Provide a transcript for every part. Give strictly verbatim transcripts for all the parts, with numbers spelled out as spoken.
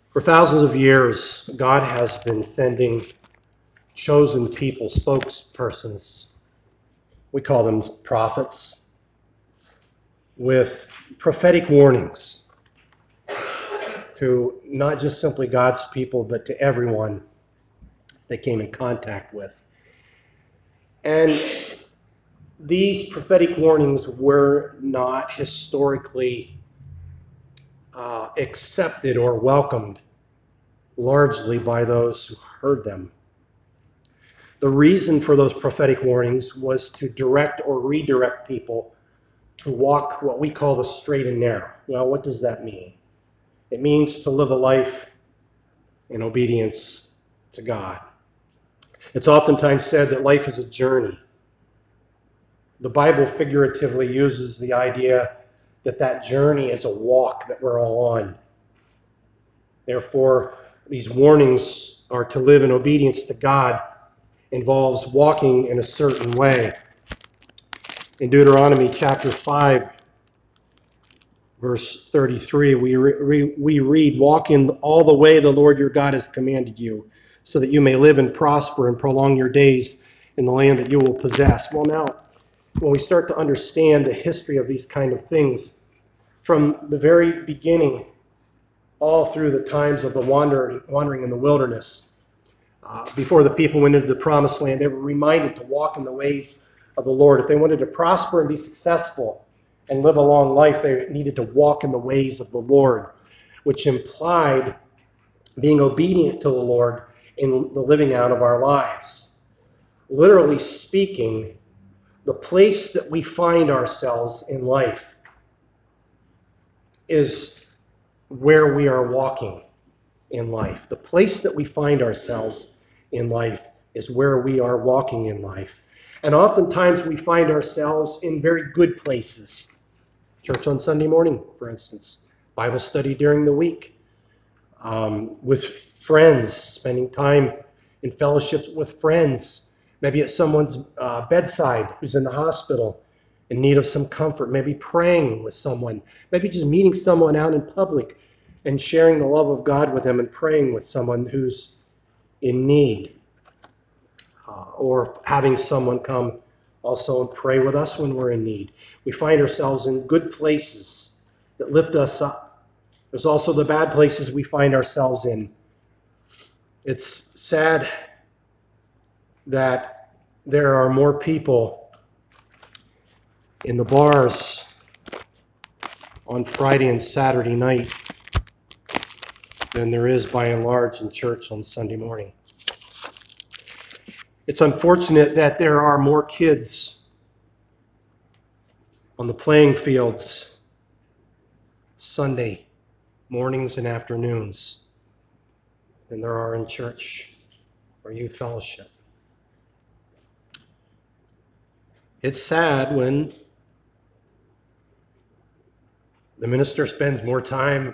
For thousands of years, God has been sending chosen people, spokespersons, we call them prophets, with prophetic warnings to not just simply God's people, but to everyone they came in contact with. And these prophetic warnings were not historically uh, accepted or welcomed largely by those who heard them. The reason for those prophetic warnings was to direct or redirect people to walk what we call the straight and narrow. Well, what does that mean? It means to live a life in obedience to God. It's oftentimes said that life is a journey. The Bible figuratively uses the idea that that journey is a walk that we're all on. Therefore, these warnings are to live in obedience to God involves walking in a certain way. In Deuteronomy chapter five, verse thirty-three, we, re- we read, "Walk in all the way the Lord your God has commanded you, so that you may live and prosper and prolong your days in the land that you will possess." Well, now, when we start to understand the history of these kind of things, from the very beginning, all through the times of the wandering, wandering in the wilderness, uh, before the people went into the promised land, they were reminded to walk in the ways of the Lord. If they wanted to prosper and be successful and live a long life, they needed to walk in the ways of the Lord, which implied being obedient to the Lord in the living out of our lives. Literally speaking, the place that we find ourselves in life is where we are walking in life. The place that we find ourselves in life is where we are walking in life. And oftentimes we find ourselves in very good places. Church on Sunday morning, for instance. Bible study during the week. Um, with friends, spending time in fellowship with friends. Maybe at someone's uh, bedside who's in the hospital in need of some comfort. Maybe praying with someone. Maybe just meeting someone out in public and sharing the love of God with them and praying with someone who's in need. Uh, or having someone come also and pray with us when we're in need. We find ourselves in good places that lift us up. There's also the bad places we find ourselves in. It's sad that there are more people in the bars on Friday and Saturday night than there is by and large in church on Sunday morning. It's unfortunate that there are more kids on the playing fields Sunday mornings and afternoons than there are in church or youth fellowship. It's sad when the minister spends more time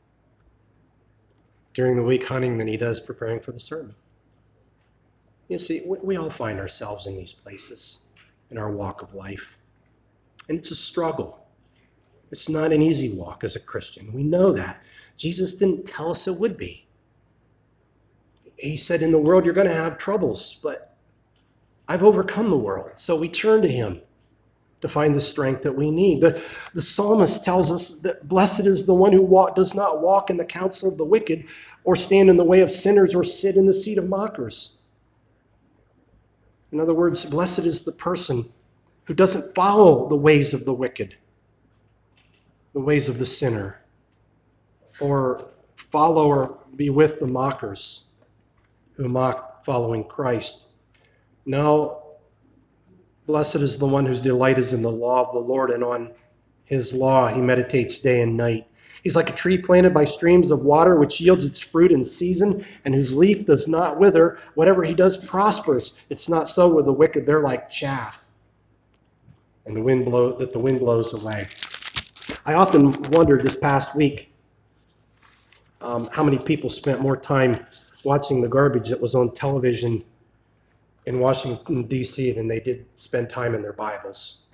during the week hunting than he does preparing for the sermon. You see, we, we all find ourselves in these places in our walk of life. And it's a struggle. It's not an easy walk as a Christian. We know that. Jesus didn't tell us it would be. He said, in the world you're going to have troubles, but I've overcome the world. So we turn to him to find the strength that we need. The, the psalmist tells us that blessed is the one who walk, does not walk in the counsel of the wicked, or stand in the way of sinners, or sit in the seat of mockers. In other words, blessed is the person who doesn't follow the ways of the wicked, the ways of the sinner, or follow or be with the mockers who mock following Christ. No, blessed is the one whose delight is in the law of the Lord, and on his law he meditates day and night. He's like a tree planted by streams of water, which yields its fruit in season, and whose leaf does not wither. Whatever he does prospers. It's not so with the wicked. They're like chaff, and the wind blow that the wind blows away. I often wondered this past week um, how many people spent more time watching the garbage that was on television in Washington, D C than they did spend time in their Bibles.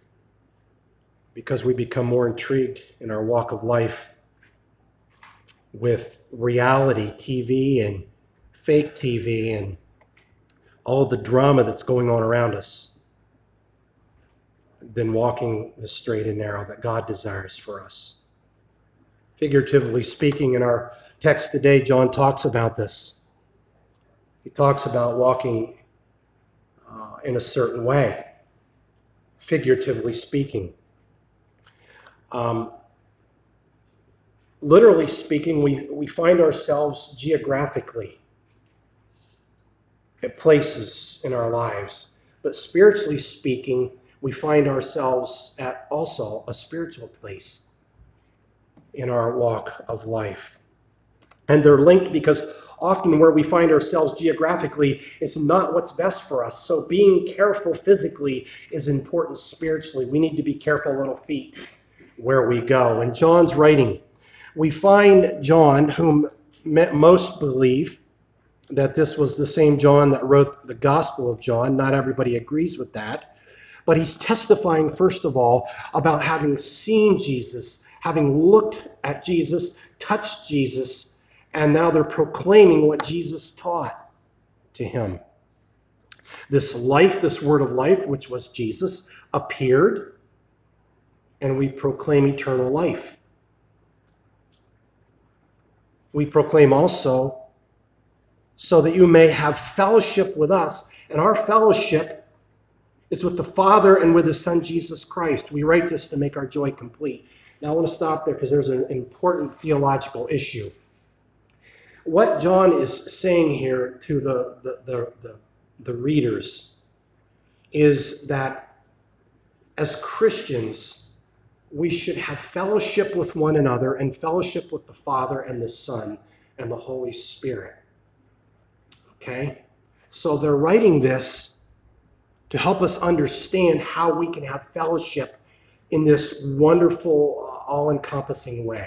Because we become more intrigued in our walk of life with reality T V and fake T V and all the drama that's going on around us than walking the straight and narrow that God desires for us. Figuratively speaking, in our text today, John talks about this. He talks about walking uh, in a certain way, figuratively speaking. Um, literally speaking, we, we find ourselves geographically at places in our lives. But spiritually speaking, we find ourselves at also a spiritual place in our walk of life. And they're linked because often where we find ourselves geographically is not what's best for us. So being careful physically is important spiritually. We need to be careful, little feet, where we go. In John's writing, we find John, whom most believe that this was the same John that wrote the Gospel of John. Not everybody agrees with that. But he's testifying, first of all, about having seen Jesus, having looked at Jesus, touched Jesus, and now they're proclaiming what Jesus taught to him. This life, this word of life, which was Jesus, appeared, and we proclaim eternal life. We proclaim also, so that you may have fellowship with us, and our fellowship is with the Father and with his Son, Jesus Christ. We write this to make our joy complete. Now I want to stop there because there's an important theological issue. What John is saying here to the, the, the, the, the readers is that as Christians, we should have fellowship with one another and fellowship with the Father and the Son and the Holy Spirit. Okay? So they're writing this to help us understand how we can have fellowship in this wonderful, uh, all-encompassing way.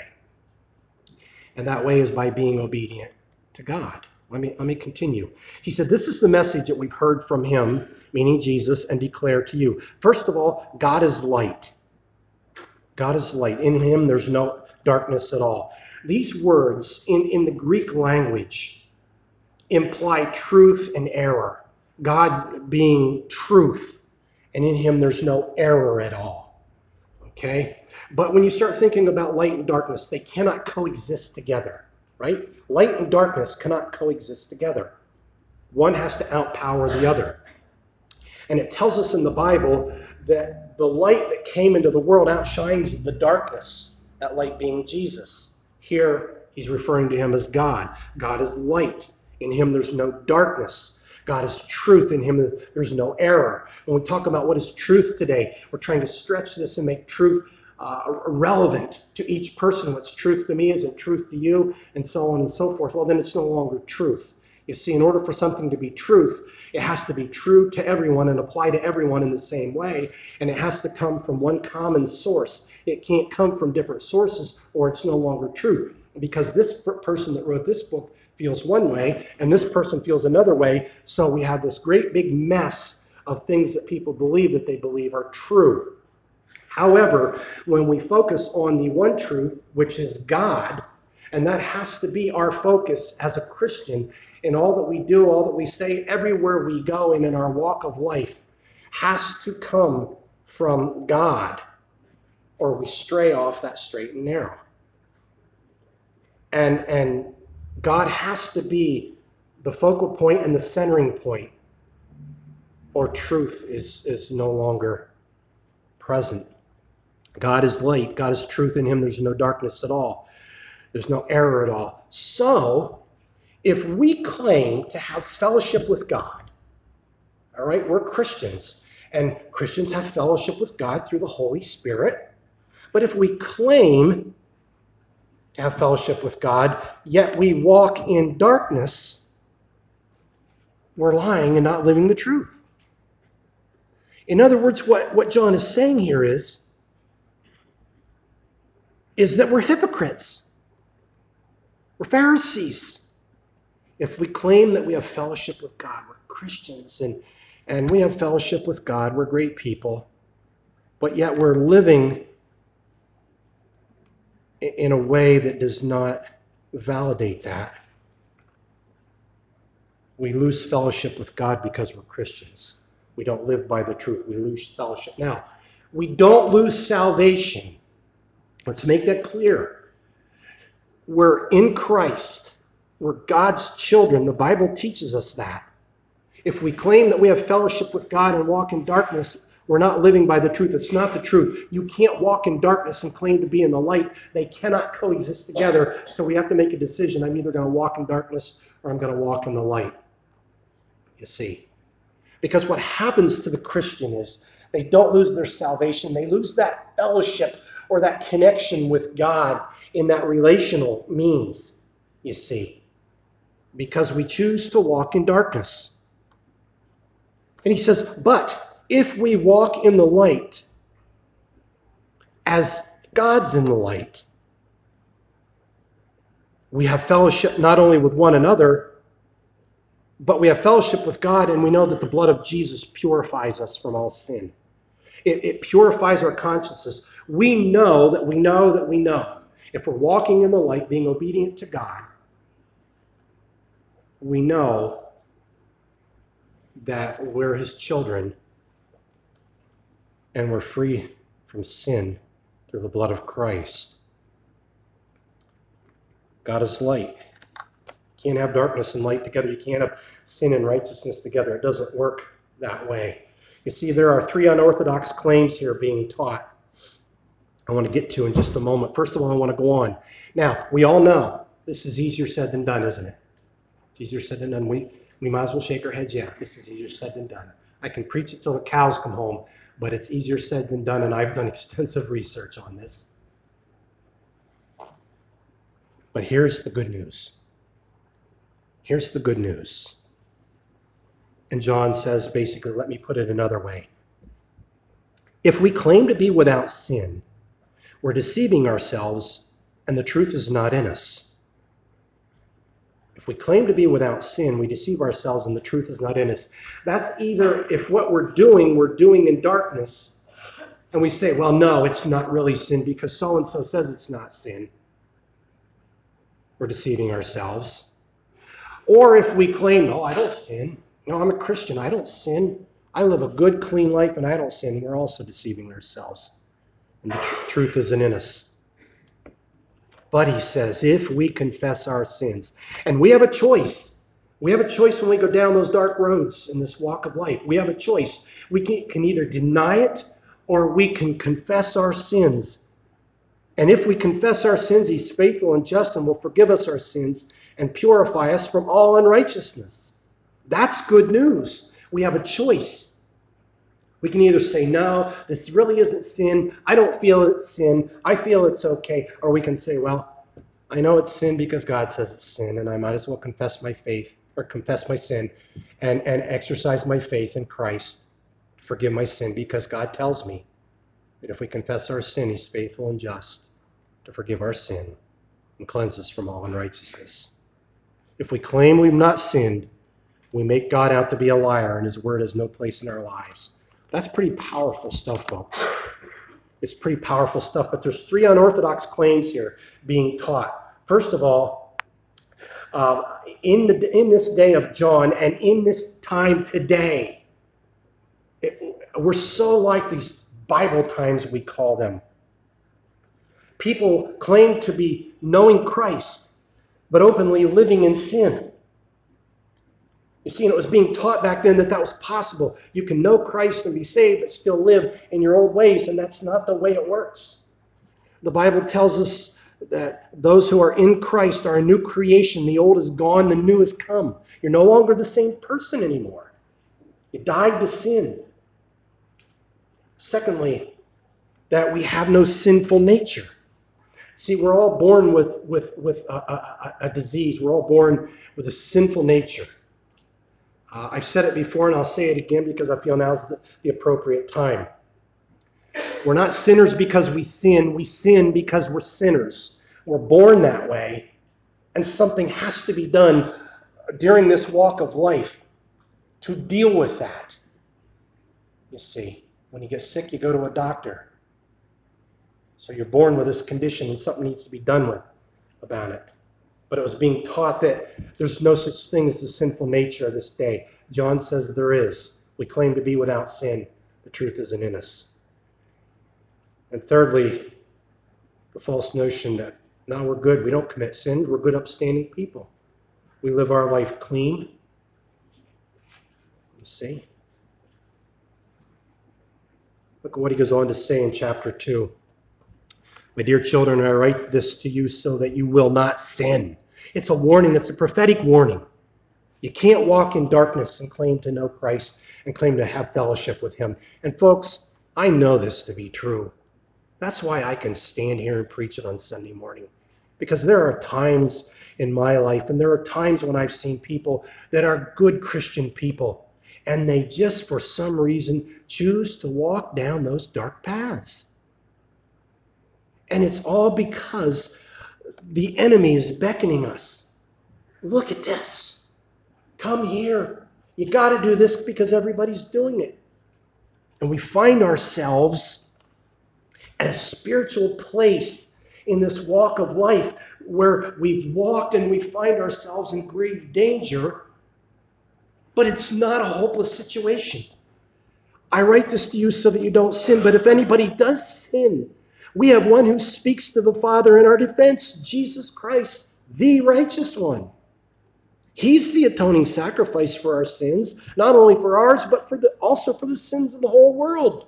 And that way is by being obedient to God. Let me, let me continue. He said, this is the message that we've heard from him, meaning Jesus, and declare to you. First of all, God is light. God is light. In him, there's no darkness at all. These words in, in the Greek language imply truth and error. God being truth, and in him, there's no error at all. Okay? But when you start thinking about light and darkness, they cannot coexist together. Right? Light and darkness cannot coexist together. One has to outpower the other. And it tells us in the Bible that the light that came into the world outshines the darkness, that light being Jesus. Here, he's referring to him as God. God is light. In him, there's no darkness. God is truth. In him, there's no error. When we talk about what is truth today, we're trying to stretch this and make truth Uh, relevant to each person. What's truth to me isn't truth to you, and so on and so forth. Well, then it's no longer truth. You see, in order for something to be truth, it has to be true to everyone and apply to everyone in the same way, and it has to come from one common source. It can't come from different sources, or it's no longer truth. Because this person that wrote this book feels one way, and this person feels another way, so we have this great big mess of things that people believe that they believe are true. However, when we focus on the one truth, which is God, and that has to be our focus as a Christian in all that we do, all that we say, everywhere we go, and in our walk of life, has to come from God, or we stray off that straight and narrow. And, and God has to be the focal point and the centering point, or truth is, is no longer present. God is light. God is truth. In him, there's no darkness at all. There's no error at all. So, if we claim to have fellowship with God, all right, we're Christians, and Christians have fellowship with God through the Holy Spirit. But if we claim to have fellowship with God, yet we walk in darkness, we're lying and not living the truth. In other words, what, what John is saying here is, is that we're hypocrites. We're Pharisees. If we claim that we have fellowship with God, we're Christians, and, and we have fellowship with God, we're great people, but yet we're living in a way that does not validate that. We lose fellowship with God because we're Christians. We don't live by the truth. We lose fellowship. Now, we don't lose salvation. Let's make that clear. We're in Christ. We're God's children. The Bible teaches us that. If we claim that we have fellowship with God and walk in darkness, we're not living by the truth. It's not the truth. You can't walk in darkness and claim to be in the light. They cannot coexist together. So we have to make a decision. I'm either going to walk in darkness or I'm going to walk in the light. You see. Because what happens to the Christian is they don't lose their salvation. They lose that fellowship or that connection with God in that relational means, you see. Because we choose to walk in darkness. And he says, but if we walk in the light as God's in the light, we have fellowship not only with one another, but we have fellowship with God, and we know that the blood of Jesus purifies us from all sin. It, it purifies our consciences. We know that we know that we know. If we're walking in the light, being obedient to God, we know that we're his children and we're free from sin through the blood of Christ. God is light. You can't have darkness and light together. You can't have sin and righteousness together. It doesn't work that way. You see, there are three unorthodox claims here being taught I want to get to in just a moment. First of all, I want to go on. Now, we all know this is easier said than done, isn't it? It's easier said than done. We, we might as well shake our heads. Yeah, this is easier said than done. I can preach it till the cows come home, but it's easier said than done, and I've done extensive research on this. But here's the good news. Here's the good news. And John says, basically, let me put it another way. If we claim to be without sin, we're deceiving ourselves, and the truth is not in us. If we claim to be without sin, we deceive ourselves, and the truth is not in us. That's either if what we're doing, we're doing in darkness, and we say, well, no, it's not really sin because so-and-so says it's not sin. We're deceiving ourselves. Or if we claim, no, I don't sin. No, I'm a Christian. I don't sin. I live a good, clean life, and I don't sin. We're also deceiving ourselves. And the tr- truth isn't in us. But he says, if we confess our sins, and we have a choice. We have a choice when we go down those dark roads in this walk of life. We have a choice. We can, can either deny it or we can confess our sins. And if we confess our sins, he's faithful and just and will forgive us our sins and purify us from all unrighteousness. That's good news. We have a choice. We can either say, no, this really isn't sin. I don't feel it's sin. I feel it's okay. Or we can say, well, I know it's sin because God says it's sin, and I might as well confess my faith or confess my sin and, and exercise my faith in Christ to forgive my sin because God tells me that if we confess our sin, he's faithful and just to forgive our sin and cleanse us from all unrighteousness. If we claim we've not sinned, we make God out to be a liar, and his word has no place in our lives. That's pretty powerful stuff, folks. It's pretty powerful stuff, but there's three unorthodox claims here being taught. First of all, uh, in, the, in this day of John and in this time today, it, we're so like these Bible times, we call them. People claim to be knowing Christ, but openly living in sin. You see, and it was being taught back then that that was possible. You can know Christ and be saved, but still live in your old ways, and that's not the way it works. The Bible tells us that those who are in Christ are a new creation. The old is gone, the new has come. You're no longer the same person anymore. You died to sin. Secondly, that we have no sinful nature. See, we're all born with, with, with a, a, a disease. We're all born with a sinful nature. Uh, I've said it before, and I'll say it again because I feel now's the, the appropriate time. We're not sinners because we sin. We sin because we're sinners. We're born that way, and something has to be done during this walk of life to deal with that. You see, when you get sick, you go to a doctor. So you're born with this condition, and something needs to be done with about it. But it was being taught that there's no such thing as the sinful nature of this day. John says there is. We claim to be without sin. The truth isn't in us. And thirdly, the false notion that now we're good. We don't commit sins. We're good, upstanding people. We live our life clean. You see? Look at what he goes on to say in chapter two. My dear children, I write this to you so that you will not sin. It's a warning. It's a prophetic warning. You can't walk in darkness and claim to know Christ and claim to have fellowship with him. And folks, I know this to be true. That's why I can stand here and preach it on Sunday morning. Because there are times in my life, and there are times when I've seen people that are good Christian people, and they just, for some reason, choose to walk down those dark paths. And it's all because the enemy is beckoning us. Look at this. Come here. You got to do this because everybody's doing it. And we find ourselves at a spiritual place in this walk of life where we've walked and we find ourselves in grave danger, but it's not a hopeless situation. I write this to you so that you don't sin, but if anybody does sin, we have one who speaks to the Father in our defense, Jesus Christ, the righteous one. He's the atoning sacrifice for our sins, not only for ours, but for the, also for the sins of the whole world.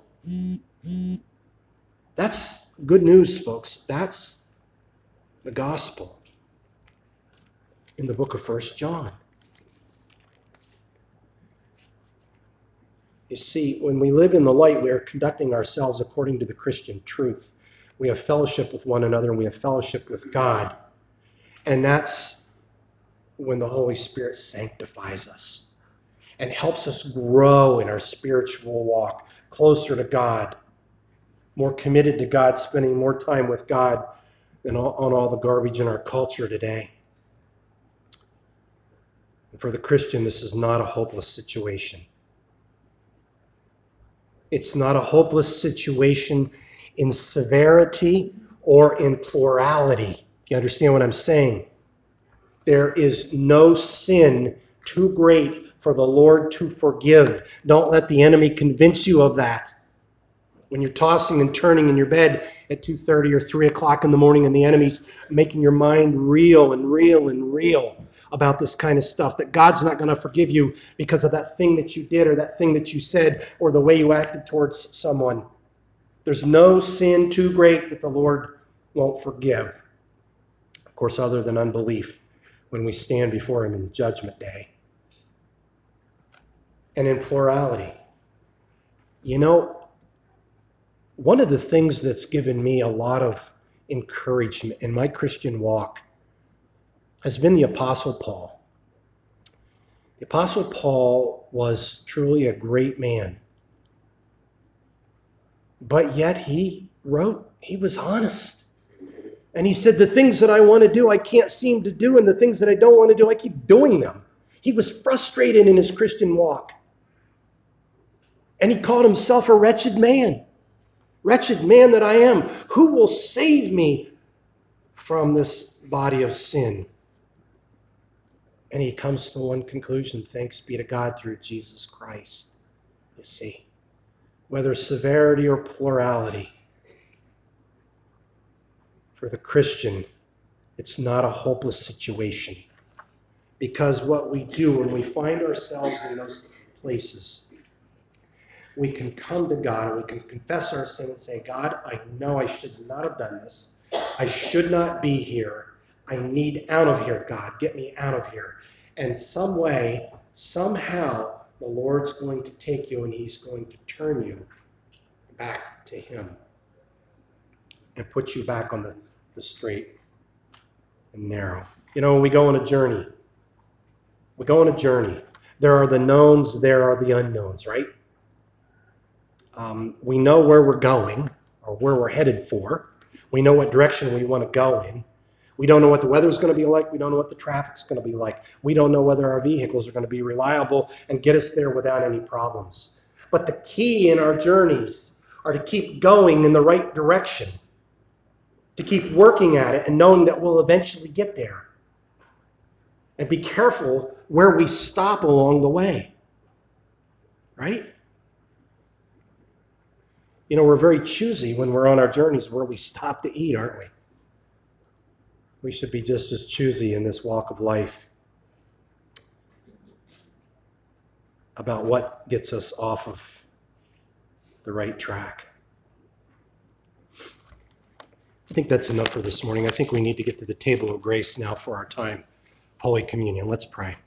That's good news, folks. That's the gospel in the book of First John. You see, when we live in the light, we are conducting ourselves according to the Christian truth. We have fellowship with one another, and we have fellowship with God. And that's when the Holy Spirit sanctifies us and helps us grow in our spiritual walk, closer to God, more committed to God, spending more time with God than on all the garbage in our culture today. And for the Christian, this is not a hopeless situation. It's not a hopeless situation in severity or in plurality. You understand what I'm saying? There is no sin too great for the Lord to forgive. Don't let the enemy convince you of that. When you're tossing and turning in your bed at two thirty or three o'clock in the morning and the enemy's making your mind reel and reel and reel about this kind of stuff, that God's not going to forgive you because of that thing that you did or that thing that you said or the way you acted towards someone. There's no sin too great that the Lord won't forgive. Of course, other than unbelief when we stand before him in judgment day. And in plurality. You know, one of the things that's given me a lot of encouragement in my Christian walk has been the Apostle Paul. The Apostle Paul was truly a great man. But yet he wrote, he was honest. And he said, the things that I want to do, I can't seem to do, and the things that I don't want to do, I keep doing them. He was frustrated in his Christian walk. And he called himself a wretched man. Wretched man that I am, who will save me from this body of sin? And he comes to one conclusion: thanks be to God through Jesus Christ. You see, whether severity or plurality, for the Christian, it's not a hopeless situation. Because what we do when we find ourselves in those places, we can come to God and we can confess our sin and say, God, I know I should not have done this. I should not be here. I need out of here, God. Get me out of here. And some way, somehow, the Lord's going to take you and he's going to turn you back to him and put you back on the, the straight and narrow. You know, when we go on a journey, we go on a journey. There are the knowns, there are the unknowns, right? Um, we know where we're going or where we're headed for. We know what direction we want to go in. We don't know what the weather's going to be like. We don't know what the traffic's going to be like. We don't know whether our vehicles are going to be reliable and get us there without any problems. But the key in our journeys are to keep going in the right direction, to keep working at it and knowing that we'll eventually get there. And be careful where we stop along the way, right? You know, we're very choosy when we're on our journeys where we stop to eat, aren't we? We should be just as choosy in this walk of life about what gets us off of the right track. I think that's enough for this morning. I think we need to get to the table of grace now for our time, Holy Communion. Let's pray.